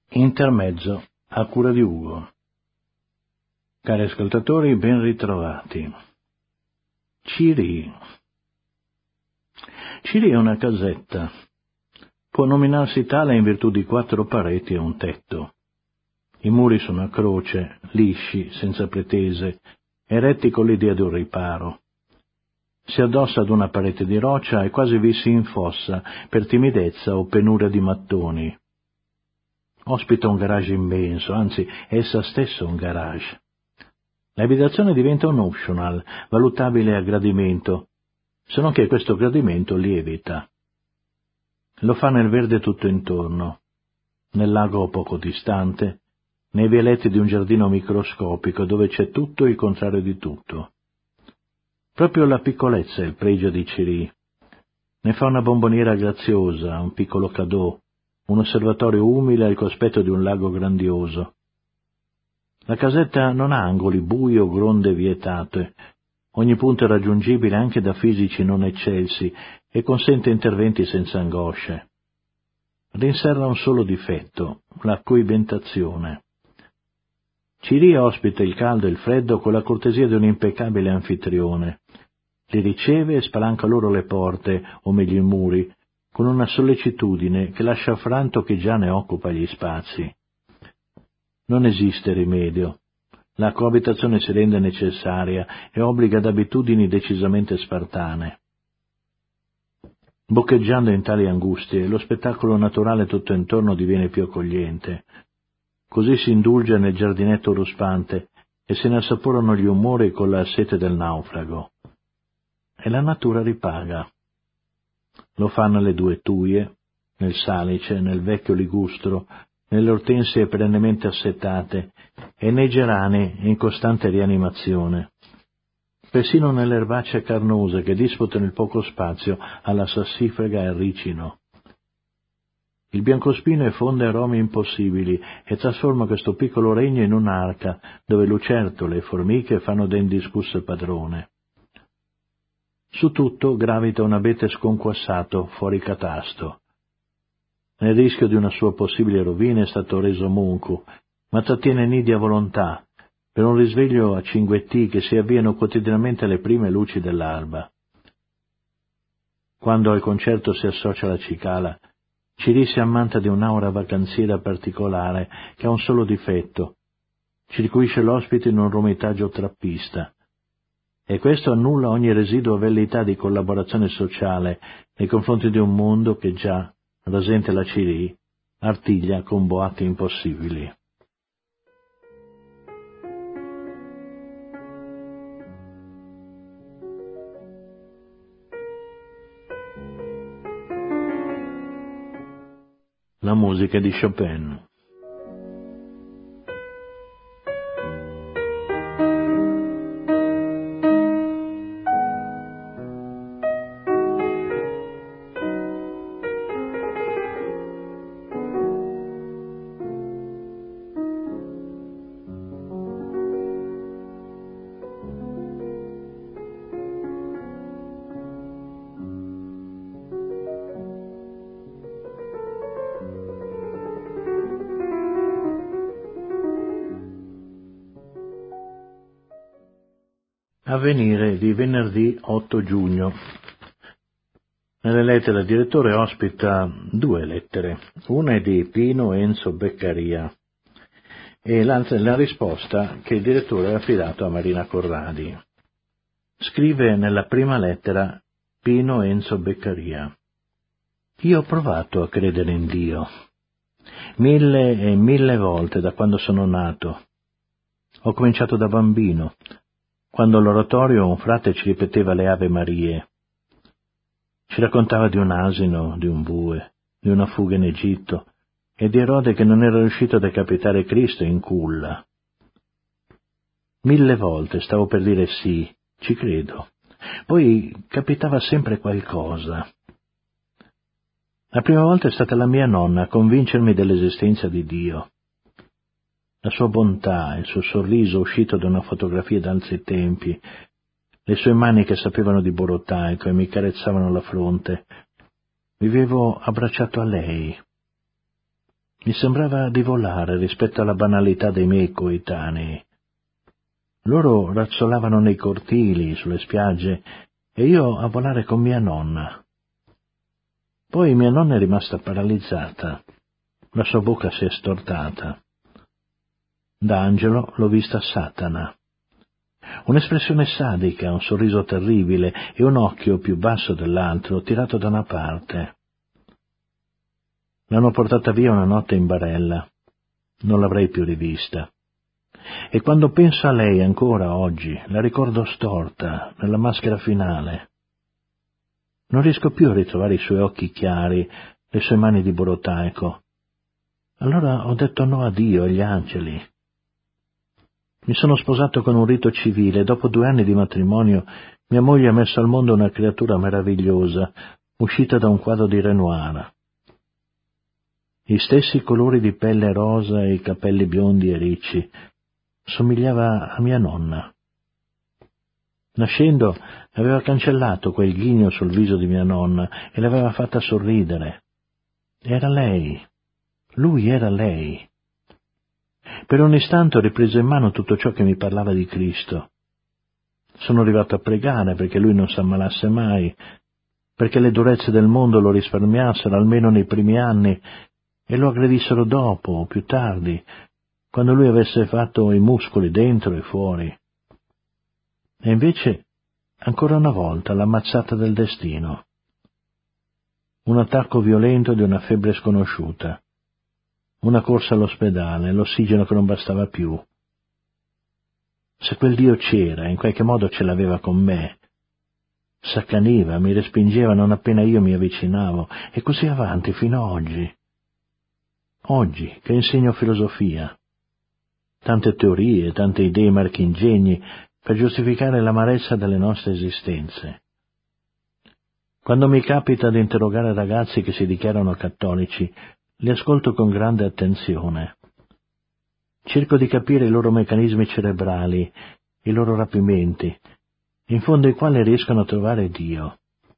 Intermezzo a cura di Ugo. Cari ascoltatori, ben ritrovati. Ciri. Ciri è una casetta. Può nominarsi tale in virtù di 4 pareti e un tetto. I muri sono a croce, lisci, senza pretese, eretti con l'idea di un riparo. Si addossa ad una parete di roccia e quasi vi si infossa per timidezza o penuria di mattoni. Ospita un garage immenso, anzi, essa stessa un garage. L'abitazione diventa un optional, valutabile a gradimento, se non che questo gradimento lievita. Lo fa nel verde tutto intorno, nel lago poco distante, nei vialetti di un giardino microscopico dove c'è tutto il contrario di tutto. Proprio la piccolezza è il pregio di Ciri. Ne fa una bomboniera graziosa, un piccolo cadeau, un osservatorio umile al cospetto di un lago grandioso. La casetta non ha angoli bui o gronde vietate. Ogni punto è raggiungibile anche da fisici non eccelsi e consente interventi senza angosce. Rinserra un solo difetto, la coibentazione. Ciri ospita il caldo e il freddo con la cortesia di un impeccabile anfitrione. Li riceve e spalanca loro le porte, o meglio i muri, con una sollecitudine che lascia affranto chi già ne occupa gli spazi. Non esiste rimedio. La coabitazione si rende necessaria e obbliga ad abitudini decisamente spartane. Boccheggiando in tali angustie, lo spettacolo naturale tutto intorno diviene più accogliente. Così si indulge nel giardinetto ruspante e se ne assaporano gli umori con la sete del naufrago. E la natura ripaga. Lo fa nelle 2 tuie, nel salice, nel vecchio ligustro, nelle ortensie perennemente assetate e nei gerani in costante rianimazione. Persino nelle erbacce carnose che disputano il poco spazio alla sassifraga e al ricino. Il biancospino effonde aromi impossibili e trasforma questo piccolo regno in un'arca dove lucertole e formiche fanno da indiscusso padrone. Su tutto gravita un abete sconquassato, fuori catasto. Nel rischio di una sua possibile rovina è stato reso muncu, ma trattiene nidi a volontà, per un risveglio a cinguettì che si avviano quotidianamente alle prime luci dell'alba. Quando al concerto si associa la cicala, Ciri si ammanta di un'aura vacanziera particolare che ha un solo difetto: circuisce l'ospite in un romitaggio trappista. E questo annulla ogni residua velleità di collaborazione sociale nei confronti di un mondo che già, rasente la Ciri, artiglia con boati impossibili. La musica di Chopin. Avvenire di venerdì 8 giugno. Nelle lettere il direttore ospita 2 lettere. Una è di Pino Enzo Beccaria e l'altra è la risposta che il direttore ha affidato a Marina Corradi. Scrive nella prima lettera Pino Enzo Beccaria: Io ho provato a credere in Dio 1000 e 1000 volte da quando sono nato. Ho cominciato da bambino, quando all'oratorio un frate ci ripeteva le Ave Marie. Ci raccontava di un asino, di un bue, di una fuga in Egitto e di Erode che non era riuscito a decapitare Cristo in culla. 1000 volte stavo per dire sì, ci credo. Poi capitava sempre qualcosa. La prima volta è stata la mia nonna a convincermi dell'esistenza di Dio. La sua bontà, il suo sorriso uscito da una fotografia d'altri tempi, le sue mani che sapevano di borotaico e mi carezzavano la fronte. Vivevo abbracciato a lei. Mi sembrava di volare rispetto alla banalità dei miei coetanei. Loro razzolavano nei cortili, sulle spiagge, e io a volare con mia nonna. Poi mia nonna è rimasta paralizzata. La sua bocca si è stortata. Da angelo l'ho vista Satana. Un'espressione sadica, un sorriso terribile e un occhio più basso dell'altro, tirato da una parte. L'hanno portata via una notte in barella. Non l'avrei più rivista. E quando penso a lei ancora oggi, la ricordo storta, nella maschera finale. Non riesco più a ritrovare i suoi occhi chiari, le sue mani di borotaico. Allora ho detto no a Dio e agli angeli. Mi sono sposato con un rito civile e dopo 2 anni di matrimonio mia moglie ha messo al mondo una creatura meravigliosa, uscita da un quadro di Renoir. Gli stessi colori di pelle rosa e i capelli biondi e ricci. Somigliava a mia nonna. Nascendo aveva cancellato quel ghigno sul viso di mia nonna e l'aveva fatta sorridere. Era lei. Lui era lei. Per un istante ho ripreso in mano tutto ciò che mi parlava di Cristo. Sono arrivato a pregare perché lui non s'ammalasse mai, perché le durezze del mondo lo risparmiassero almeno nei primi anni e lo aggredissero dopo o più tardi, quando lui avesse fatto i muscoli dentro e fuori. E invece, ancora una volta, l'ammazzata del destino. Un attacco violento di una febbre sconosciuta. Una corsa all'ospedale, l'ossigeno che non bastava più. Se quel Dio c'era, in qualche modo ce l'aveva con me. S'accaniva, mi respingeva non appena io mi avvicinavo, e così avanti fino a oggi. Oggi, che insegno filosofia. Tante teorie, tante idee marchingegni per giustificare l'amarezza delle nostre esistenze. Quando mi capita di interrogare ragazzi che si dichiarano cattolici, li ascolto con grande attenzione. Cerco di capire i loro meccanismi cerebrali, i loro rapimenti, in fondo ai quali riescono a trovare Dio.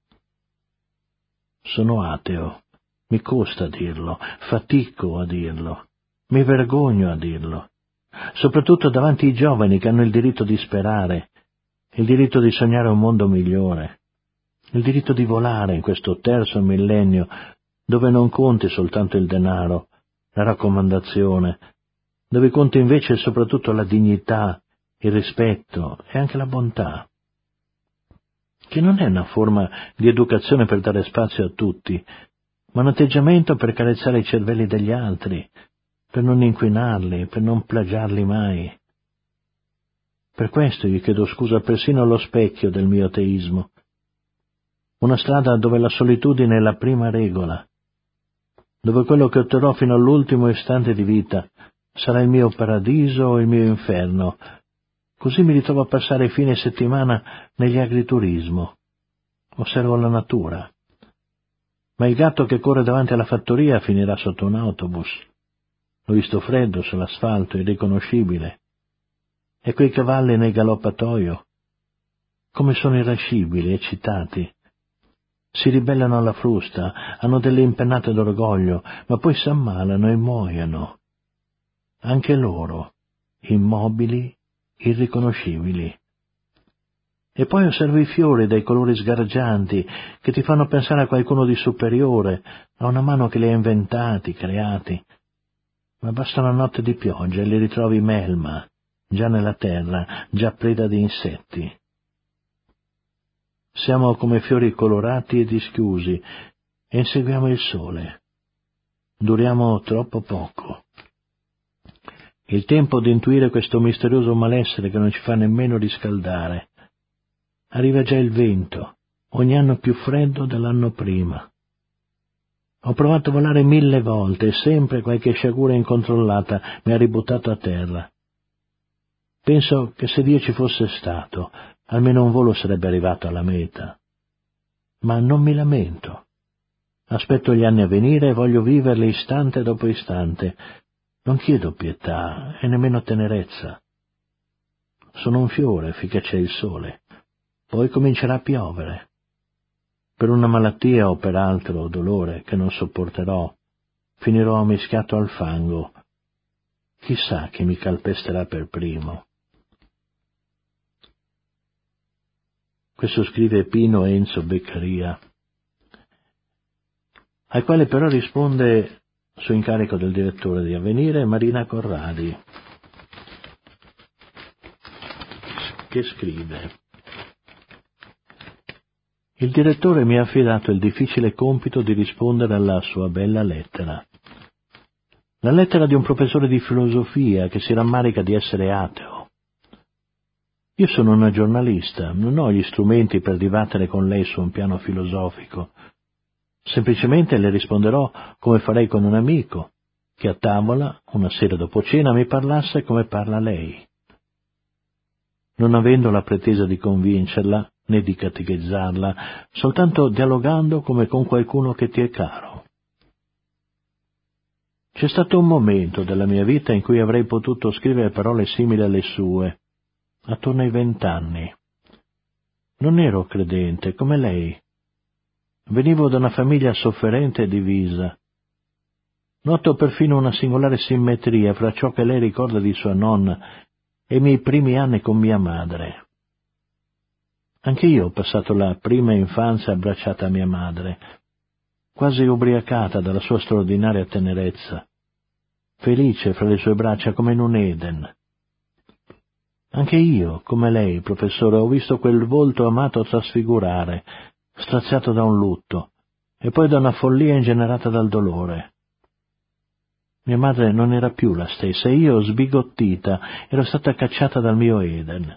Sono ateo, mi costa dirlo, fatico a dirlo, mi vergogno a dirlo, soprattutto davanti ai giovani che hanno il diritto di sperare, il diritto di sognare un mondo migliore, il diritto di volare in questo terzo millennio dove non conti soltanto il denaro, la raccomandazione, dove conta invece soprattutto la dignità, il rispetto e anche la bontà, che non è una forma di educazione per dare spazio a tutti, ma un atteggiamento per carezzare i cervelli degli altri, per non inquinarli, per non plagiarli mai. Per questo io chiedo scusa persino allo specchio del mio ateismo. Una strada dove la solitudine è la prima regola, dove quello che otterrò fino all'ultimo istante di vita sarà il mio paradiso o il mio inferno. Così mi ritrovo a passare fine settimana negli agriturismo. Osservo la natura. Ma il gatto che corre davanti alla fattoria finirà sotto un autobus. L'ho visto freddo sull'asfalto, irriconoscibile. E quei cavalli nel galoppatoio, come sono irascibili, eccitati. Si ribellano alla frusta, hanno delle impennate d'orgoglio, ma poi s'ammalano e muoiono. Anche loro, immobili, irriconoscibili. E poi osservo i fiori dai colori sgargianti che ti fanno pensare a qualcuno di superiore, a una mano che li ha inventati, creati. Ma basta una notte di pioggia e li ritrovi melma, già nella terra, già preda di insetti. Siamo come fiori colorati e dischiusi e inseguiamo il sole. Duriamo troppo poco. Il tempo di intuire questo misterioso malessere che non ci fa nemmeno riscaldare. Arriva già il vento, ogni anno più freddo dell'anno prima. Ho provato a volare 1000 volte e sempre qualche sciagura incontrollata mi ha ributtato a terra. Penso che se Dio ci fosse stato, almeno un volo sarebbe arrivato alla meta. Ma non mi lamento. Aspetto gli anni a venire e voglio viverli istante dopo istante. Non chiedo pietà e nemmeno tenerezza. Sono un fiore finché c'è il sole. Poi comincerà a piovere. Per una malattia o per altro dolore che non sopporterò, finirò mischiato al fango. Chissà chi mi calpesterà per primo. Questo scrive Pino Enzo Beccaria, al quale però risponde, su incarico del direttore di Avvenire, Marina Corradi, che scrive: il direttore mi ha affidato il difficile compito di rispondere alla sua bella lettera. La lettera di un professore di filosofia che si rammarica di essere ateo. Io sono una giornalista, non ho gli strumenti per dibattere con lei su un piano filosofico. Semplicemente le risponderò come farei con un amico, che a tavola, una sera dopo cena, mi parlasse come parla lei. Non avendo la pretesa di convincerla, né di catecheggiarla, soltanto dialogando come con qualcuno che ti è caro. C'è stato un momento della mia vita in cui avrei potuto scrivere parole simili alle sue, attorno ai 20 anni. Non ero credente, come lei. Venivo da una famiglia sofferente e divisa. Noto perfino una singolare simmetria fra ciò che lei ricorda di sua nonna e i miei primi anni con mia madre. Anche io ho passato la prima infanzia abbracciata a mia madre, quasi ubriacata dalla sua straordinaria tenerezza, felice fra le sue braccia come in un Eden. Anche io, come lei, professore, ho visto quel volto amato trasfigurare, straziato da un lutto, e poi da una follia ingenerata dal dolore. Mia madre non era più la stessa, e io, sbigottita, ero stata cacciata dal mio Eden.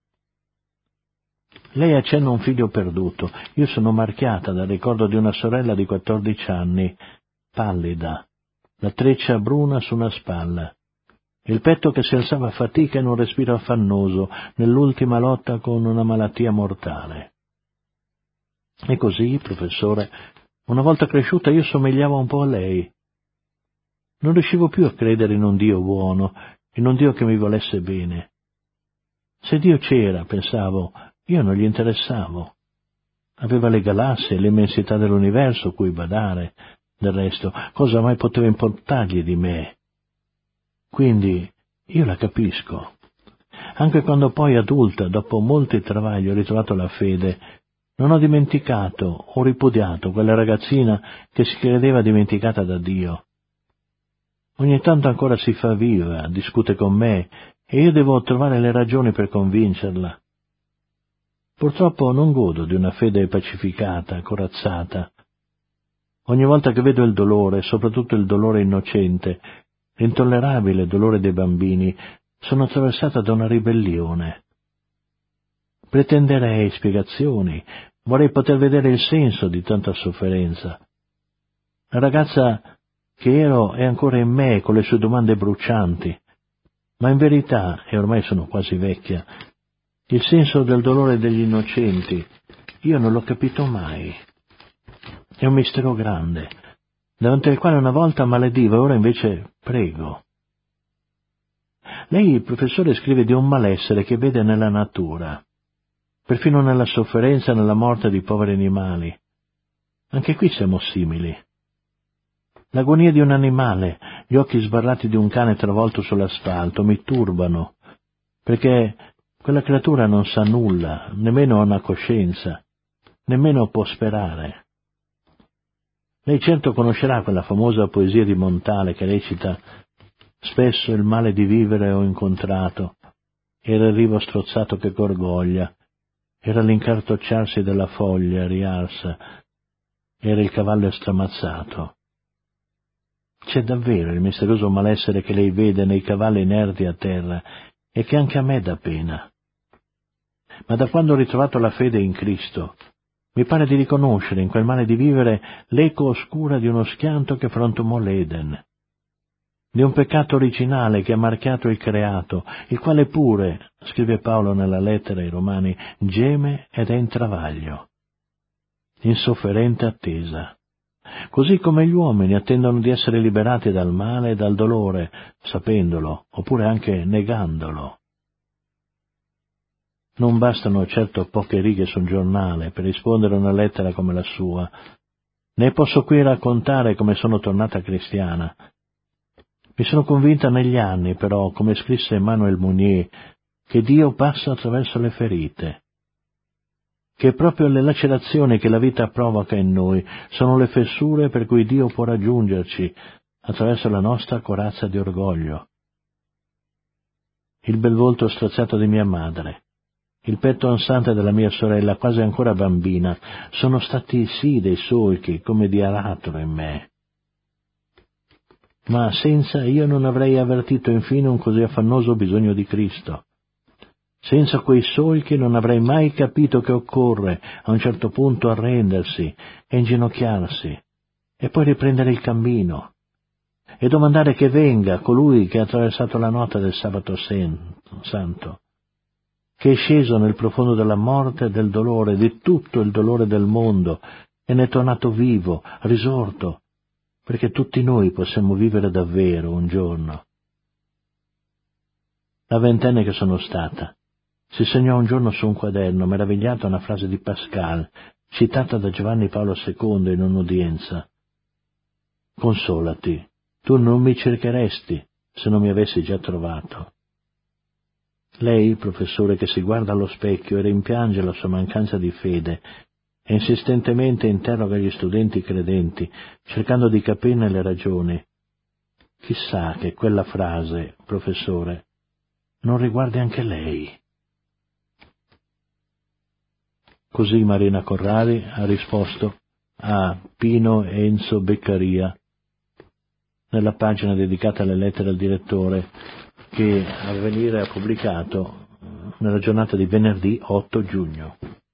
Lei accenna un figlio perduto, io sono marchiata dal ricordo di una sorella di 14 anni, pallida, la treccia bruna su una spalla, il petto che si alzava a fatica in un respiro affannoso nell'ultima lotta con una malattia mortale. E così, professore, una volta cresciuta io somigliavo un po' a lei. Non riuscivo più a credere in un Dio buono, in un Dio che mi volesse bene. Se Dio c'era, pensavo, io non gli interessavo. Aveva le galassie e l'immensità dell'universo cui badare. Del resto, cosa mai poteva importargli di me? Quindi, io la capisco. Anche quando poi, adulta, dopo molti travagli, ho ritrovato la fede, non ho dimenticato o ripudiato quella ragazzina che si credeva dimenticata da Dio. Ogni tanto ancora si fa viva, discute con me, e io devo trovare le ragioni per convincerla. Purtroppo non godo di una fede pacificata, corazzata. Ogni volta che vedo il dolore, soprattutto il dolore innocente, l'intollerabile dolore dei bambini, sono attraversata da una ribellione. Pretenderei spiegazioni, vorrei poter vedere il senso di tanta sofferenza. La ragazza che ero è ancora in me con le sue domande brucianti, ma in verità, e ormai sono quasi vecchia, il senso del dolore degli innocenti io non l'ho capito mai. È un mistero grande, davanti al quale una volta maledivo e ora invece prego. Lei, professore, scrive di un malessere che vede nella natura, perfino nella sofferenza e nella morte di poveri animali. Anche qui siamo simili. L'agonia di un animale, gli occhi sbarrati di un cane travolto sull'asfalto mi turbano, perché quella creatura non sa nulla, nemmeno ha una coscienza, nemmeno può sperare. Lei certo conoscerà quella famosa poesia di Montale che recita: spesso il male di vivere ho incontrato, era il rivo strozzato che gorgoglia, era l'incartocciarsi della foglia riarsa, era il cavallo stramazzato. C'è davvero il misterioso malessere che lei vede nei cavalli inerti a terra e che anche a me dà pena. Ma da quando ho ritrovato la fede in Cristo, mi pare di riconoscere in quel male di vivere l'eco oscura di uno schianto che frantumò l'Eden, di un peccato originale che ha marchiato il creato, il quale pure, scrive Paolo nella lettera ai Romani, geme ed è in travaglio, in sofferente attesa. Così come gli uomini attendono di essere liberati dal male e dal dolore, sapendolo, oppure anche negandolo. Non bastano certo poche righe su un giornale per rispondere a una lettera come la sua, né posso qui raccontare come sono tornata cristiana. Mi sono convinta negli anni, però, come scrisse Emmanuel Mounier, che Dio passa attraverso le ferite, che proprio le lacerazioni che la vita provoca in noi sono le fessure per cui Dio può raggiungerci attraverso la nostra corazza di orgoglio. Il bel volto strazzato di mia madre, il petto ansante della mia sorella, quasi ancora bambina, sono stati sì dei solchi come di aratro in me. Ma senza io non avrei avvertito infine un così affannoso bisogno di Cristo. Senza quei solchi non avrei mai capito che occorre a un certo punto arrendersi e inginocchiarsi e poi riprendere il cammino e domandare che venga colui che ha attraversato la notte del sabato santo, che è sceso nel profondo della morte e del dolore, di tutto il dolore del mondo, e ne è tornato vivo, risorto, perché tutti noi possiamo vivere davvero un giorno. La ventenne che sono stata si segnò un giorno su un quaderno, meravigliato a una frase di Pascal, citata da Giovanni Paolo II in un'udienza. Consolati, tu non mi cercheresti se non mi avessi già trovato. Lei, professore, che si guarda allo specchio e rimpiange la sua mancanza di fede, e insistentemente interroga gli studenti credenti, cercando di capirne le ragioni. Chissà che quella frase, professore, non riguardi anche lei. Così Marina Corrali ha risposto a Pino Enzo Beccaria nella pagina dedicata alle lettere al direttore che Avvenire ha pubblicato nella giornata di venerdì 8 giugno.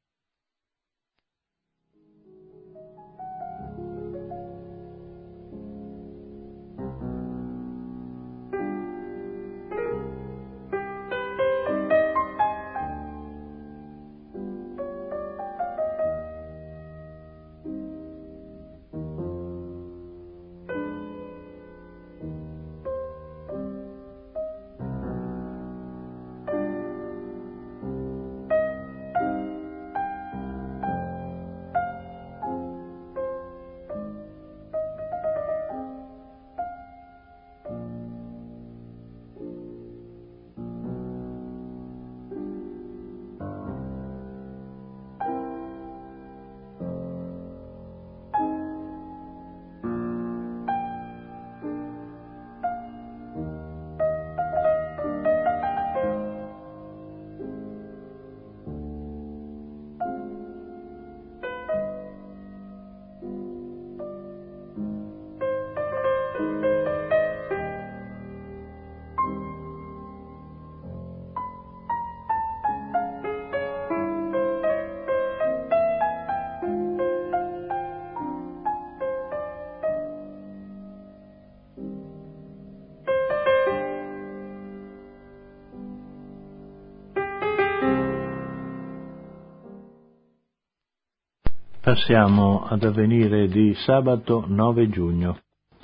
Passiamo ad Avvenire di sabato 9 giugno.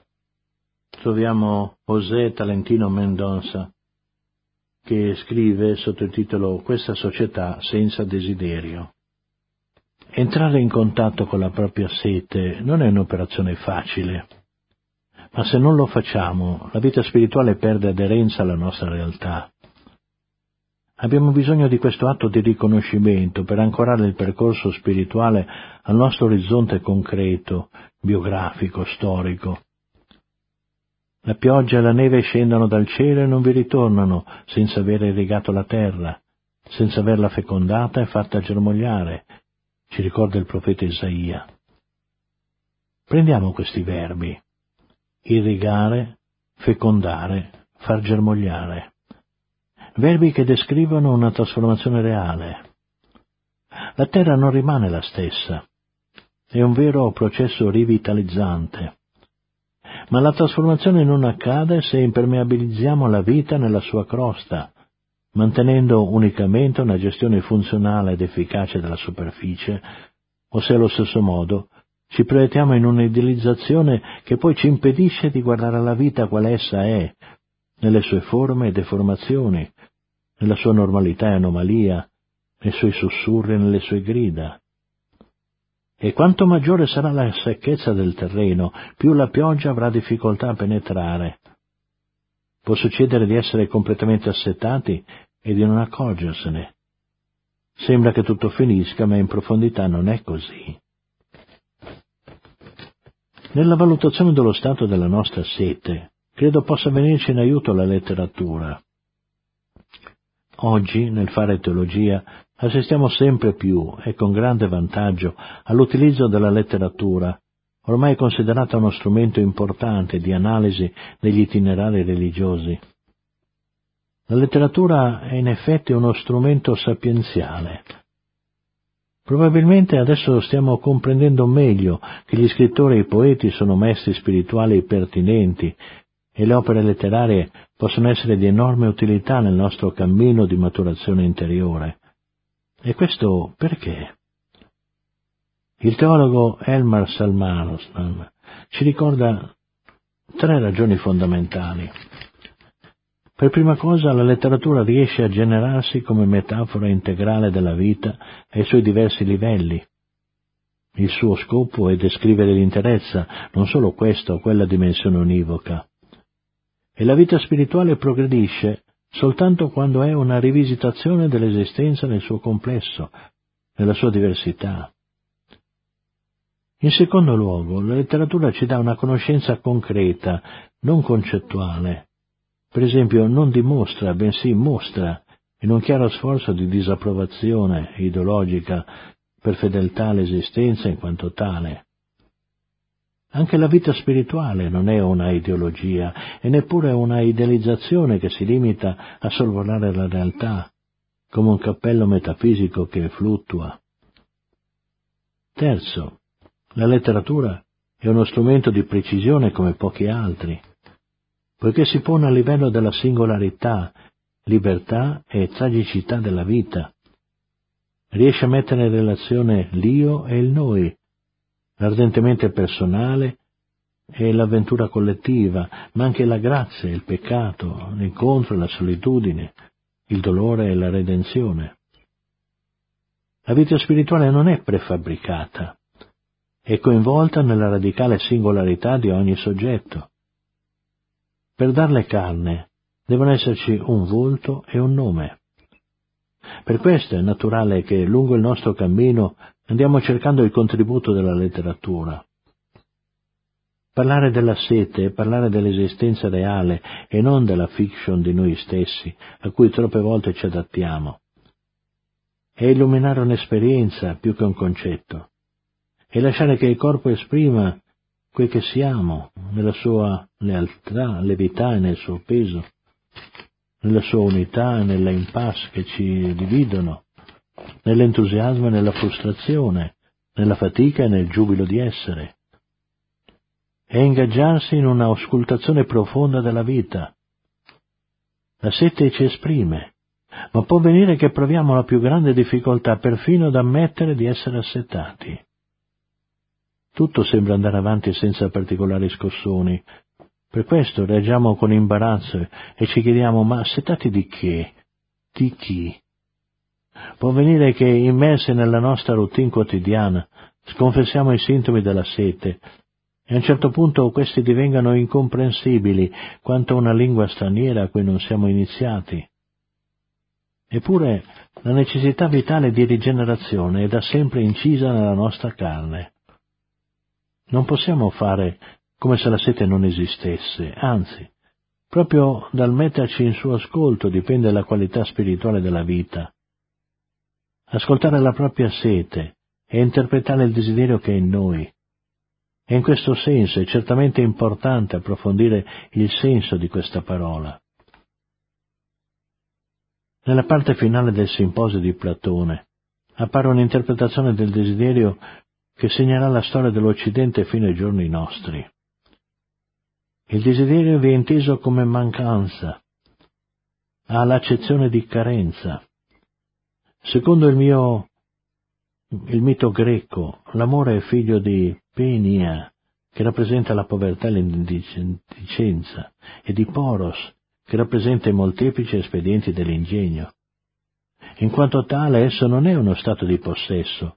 Troviamo José Talentino Mendonça che scrive sotto il titolo Questa società senza desiderio. Entrare in contatto con la propria sete non è un'operazione facile, ma se non lo facciamo la vita spirituale perde aderenza alla nostra realtà. Abbiamo bisogno di questo atto di riconoscimento per ancorare il percorso spirituale al nostro orizzonte concreto, biografico, storico. La pioggia e la neve scendono dal cielo e non vi ritornano senza aver irrigato la terra, senza averla fecondata e fatta germogliare, ci ricorda il profeta Isaia. Prendiamo questi verbi: irrigare, fecondare, far germogliare. Verbi che descrivono una trasformazione reale. La terra non rimane la stessa, è un vero processo rivitalizzante, ma la trasformazione non accade se impermeabilizziamo la vita nella sua crosta, mantenendo unicamente una gestione funzionale ed efficace della superficie, o se allo stesso modo ci proiettiamo in un'idealizzazione che poi ci impedisce di guardare la vita qual essa è, nelle sue forme e deformazioni, nella sua normalità e anomalia, nei suoi sussurri e nelle sue grida. E quanto maggiore sarà la secchezza del terreno, più la pioggia avrà difficoltà a penetrare. Può succedere di essere completamente assetati e di non accorgersene. Sembra che tutto finisca, ma in profondità non è così. Nella valutazione dello stato della nostra sete, credo possa venirci in aiuto la letteratura. Oggi, nel fare teologia, assistiamo sempre più, e con grande vantaggio, all'utilizzo della letteratura, ormai considerata uno strumento importante di analisi degli itinerari religiosi. La letteratura è in effetti uno strumento sapienziale. Probabilmente adesso stiamo comprendendo meglio che gli scrittori e i poeti sono maestri spirituali pertinenti e le opere letterarie possono essere di enorme utilità nel nostro cammino di maturazione interiore. E questo perché? Il teologo Elmar Salmanostan ci ricorda 3 ragioni fondamentali. Per prima cosa, la letteratura riesce a generarsi come metafora integrale della vita ai suoi diversi livelli. Il suo scopo è descrivere l'interezza, non solo questa o quella dimensione univoca. E la vita spirituale progredisce soltanto quando è una rivisitazione dell'esistenza nel suo complesso, nella sua diversità. In secondo luogo, la letteratura ci dà una conoscenza concreta, non concettuale. Per esempio, non dimostra, bensì mostra, in un chiaro sforzo di disapprovazione ideologica per fedeltà all'esistenza in quanto tale. Anche la vita spirituale non è una ideologia e neppure una idealizzazione che si limita a sorvolare la realtà, come un cappello metafisico che fluttua. Terzo, la letteratura è uno strumento di precisione come pochi altri, poiché si pone a livello della singolarità, libertà e tragicità della vita. Riesce a mettere in relazione l'io e il noi, l'ardentemente personale e l'avventura collettiva, ma anche la grazia e il peccato, l'incontro e la solitudine, il dolore e la redenzione. La vita spirituale non è prefabbricata, è coinvolta nella radicale singolarità di ogni soggetto. Per darle carne devono esserci un volto e un nome. Per questo è naturale che lungo il nostro cammino andiamo cercando il contributo della letteratura. Parlare della sete è parlare dell'esistenza reale e non della fiction di noi stessi, a cui troppe volte ci adattiamo. È illuminare un'esperienza più che un concetto, e lasciare che il corpo esprima quel che siamo, nella sua lealtà, levità e nel suo peso, nella sua unità e nella impasse che ci dividono, nell'entusiasmo e nella frustrazione, nella fatica e nel giubilo di essere. È ingaggiarsi in una auscultazione profonda della vita. La sete ci esprime, ma può venire che proviamo la più grande difficoltà perfino ad ammettere di essere assetati. Tutto sembra andare avanti senza particolari scossoni. Per questo reagiamo con imbarazzo e ci chiediamo: ma assetati di che? Di chi? Può venire che, immersi nella nostra routine quotidiana, sconfessiamo i sintomi della sete e a un certo punto questi divengano incomprensibili quanto una lingua straniera a cui non siamo iniziati. Eppure la necessità vitale di rigenerazione è da sempre incisa nella nostra carne. Non possiamo fare come se la sete non esistesse, anzi, proprio dal metterci in suo ascolto dipende la qualità spirituale della vita. Ascoltare la propria sete e interpretare il desiderio che è in noi. E in questo senso è certamente importante approfondire il senso di questa parola. Nella parte finale del simposio di Platone appare un'interpretazione del desiderio che segnerà la storia dell'Occidente fino ai giorni nostri. Il desiderio vi è inteso come mancanza, ha l'accezione di carenza. Secondo il mito greco, l'amore è figlio di Penia, che rappresenta la povertà e l'indicenza, e di Poros, che rappresenta i molteplici espedienti dell'ingegno. In quanto tale, esso non è uno stato di possesso,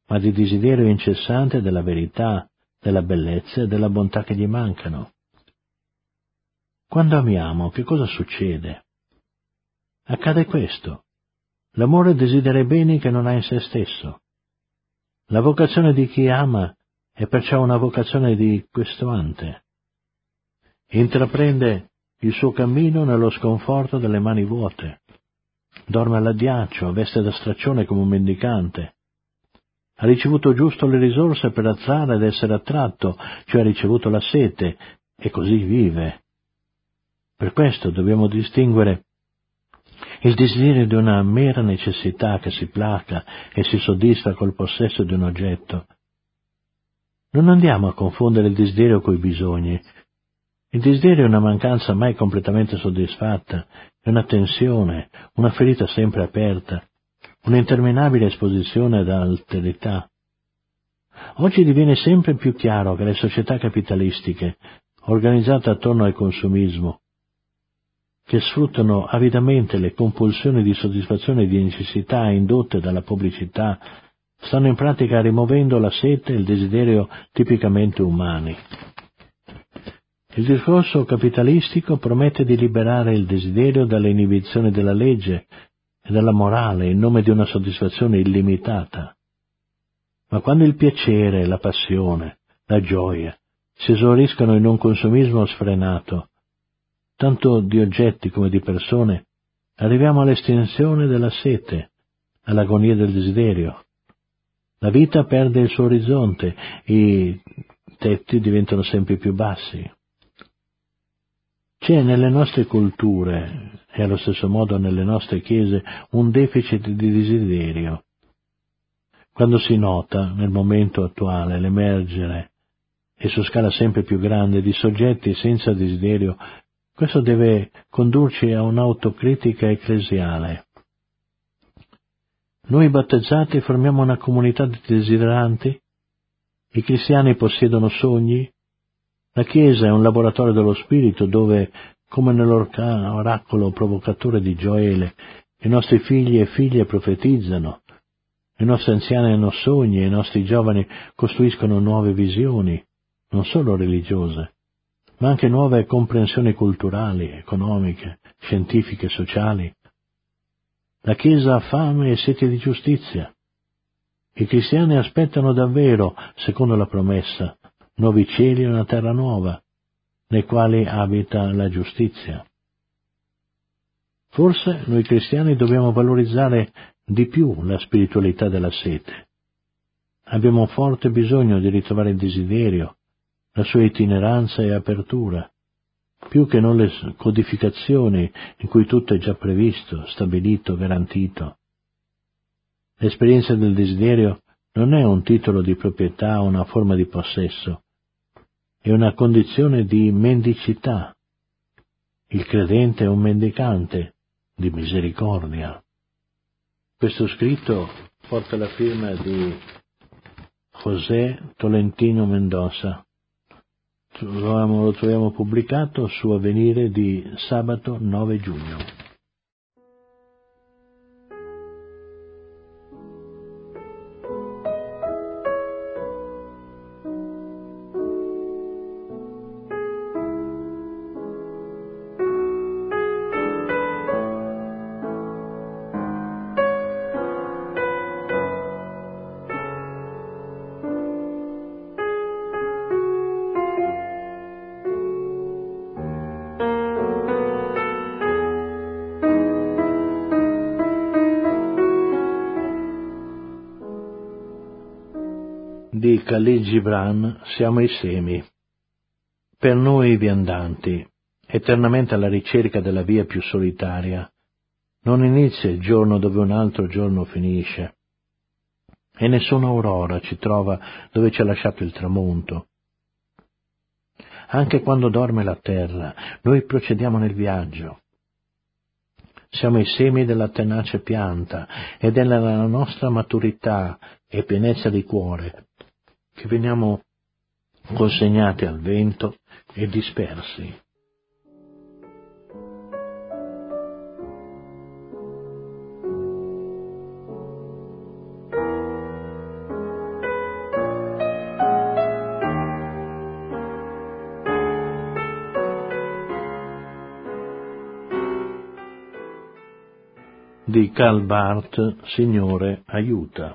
ma di desiderio incessante della verità, della bellezza e della bontà che gli mancano. Quando amiamo, che cosa succede? Accade questo. L'amore desidera i beni che non ha in se stesso. La vocazione di chi ama è perciò una vocazione di questuante. Intraprende il suo cammino nello sconforto delle mani vuote. Dorme all'addiaccio, veste da straccione come un mendicante. Ha ricevuto giusto le risorse per attrarre ed essere attratto, cioè ha ricevuto la sete, e così vive. Per questo dobbiamo distinguere il desiderio di una mera necessità che si placa e si soddisfa col possesso di un oggetto. Non andiamo a confondere il desiderio coi bisogni. Il desiderio è una mancanza mai completamente soddisfatta, è una tensione, una ferita sempre aperta, un'interminabile esposizione ad alterità. Oggi diviene sempre più chiaro che le società capitalistiche, organizzate attorno al consumismo, che sfruttano avidamente le compulsioni di soddisfazione di necessità indotte dalla pubblicità, stanno in pratica rimuovendo la sete e il desiderio tipicamente umani. Il discorso capitalistico promette di liberare il desiderio dalle inibizioni della legge e della morale in nome di una soddisfazione illimitata. Ma quando il piacere, la passione, la gioia si esauriscono in un consumismo sfrenato, tanto di oggetti come di persone, arriviamo all'estinzione della sete, all'agonia del desiderio. La vita perde il suo orizzonte, i tetti diventano sempre più bassi. C'è nelle nostre culture, e allo stesso modo nelle nostre chiese, un deficit di desiderio. Quando si nota, nel momento attuale, l'emergere, e su scala sempre più grande, di soggetti senza desiderio, questo deve condurci a un'autocritica ecclesiale. Noi battezzati formiamo una comunità di desideranti? I cristiani possiedono sogni? La Chiesa è un laboratorio dello Spirito dove, come nell'oracolo provocatore di Gioele, i nostri figli e figlie profetizzano, i nostri anziani hanno sogni e i nostri giovani costruiscono nuove visioni, non solo religiose, ma anche nuove comprensioni culturali, economiche, scientifiche, sociali. La Chiesa ha fame e sete di giustizia. I cristiani aspettano davvero, secondo la promessa, nuovi cieli e una terra nuova, nei quali abita la giustizia. Forse noi cristiani dobbiamo valorizzare di più la spiritualità della sete. Abbiamo forte bisogno di ritrovare il desiderio, la sua itineranza e apertura, più che non le codificazioni in cui tutto è già previsto, stabilito, garantito. L'esperienza del desiderio non è un titolo di proprietà o una forma di possesso, è una condizione di mendicità. Il credente è un mendicante di misericordia. Questo scritto porta la firma di José Tolentino Mendoza. Lo troviamo pubblicato su Avvenire di sabato 9 giugno. Di Khalil Gibran siamo i semi. Per noi viandanti, eternamente alla ricerca della via più solitaria, non inizia il giorno dove un altro giorno finisce, e nessuna aurora ci trova dove ci ha lasciato il tramonto. Anche quando dorme la terra, noi procediamo nel viaggio. Siamo i semi della tenace pianta ed è nella nostra maturità e pienezza di cuore che veniamo consegnati al vento e dispersi. di Karl Barth, Signore, aiuta.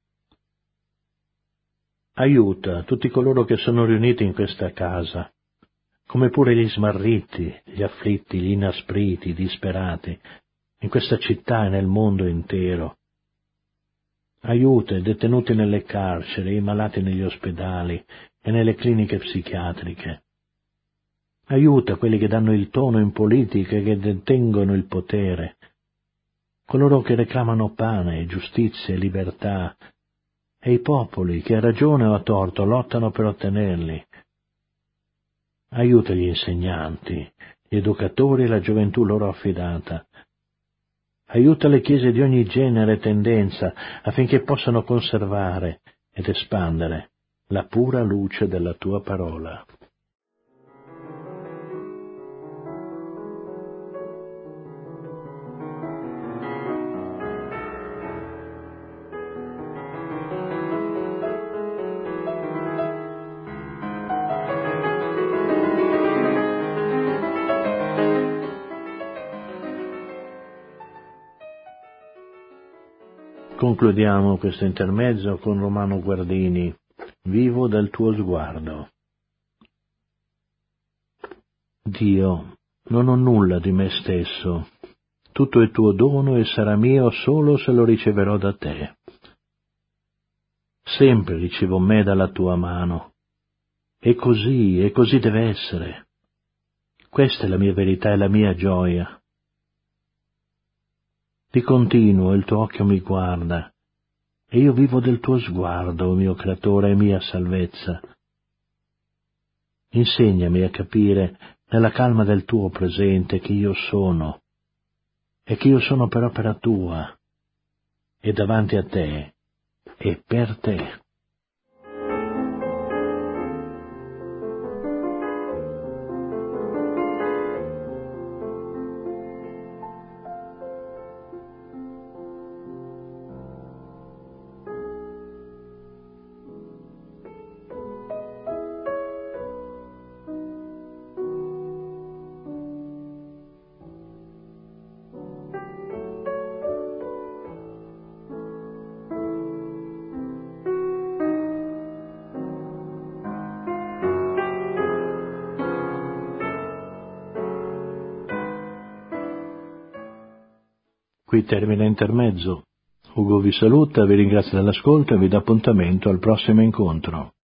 Aiuta tutti coloro che sono riuniti in questa casa, come pure gli smarriti, gli afflitti, gli inaspriti, i disperati, in questa città e nel mondo intero. Aiuta i detenuti nelle carceri, i malati negli ospedali e nelle cliniche psichiatriche. Aiuta quelli che danno il tono in politica e che detengono il potere, coloro che reclamano pane, giustizia e libertà, e i popoli che a ragione o a torto lottano per ottenerli. Aiuta gli insegnanti, gli educatori e la gioventù loro affidata. Aiuta le chiese di ogni genere e tendenza affinché possano conservare ed espandere la pura luce della tua parola. Concludiamo questo intermezzo con Romano Guardini, Vivo del tuo sguardo. Dio, non ho nulla di me stesso, tutto è tuo dono e sarà mio solo se lo riceverò da te. Sempre ricevo me dalla tua mano. E così deve essere. Questa è la mia verità e la mia gioia. Di continuo il tuo occhio mi guarda, e io vivo del tuo sguardo, o mio creatore e mia salvezza. Insegnami a capire nella calma del tuo presente che io sono, e che io sono per opera tua, e davanti a te, e per te. Qui termina Intermezzo. Ugo vi saluta, vi ringrazia dell'ascolto e vi dà appuntamento al prossimo incontro.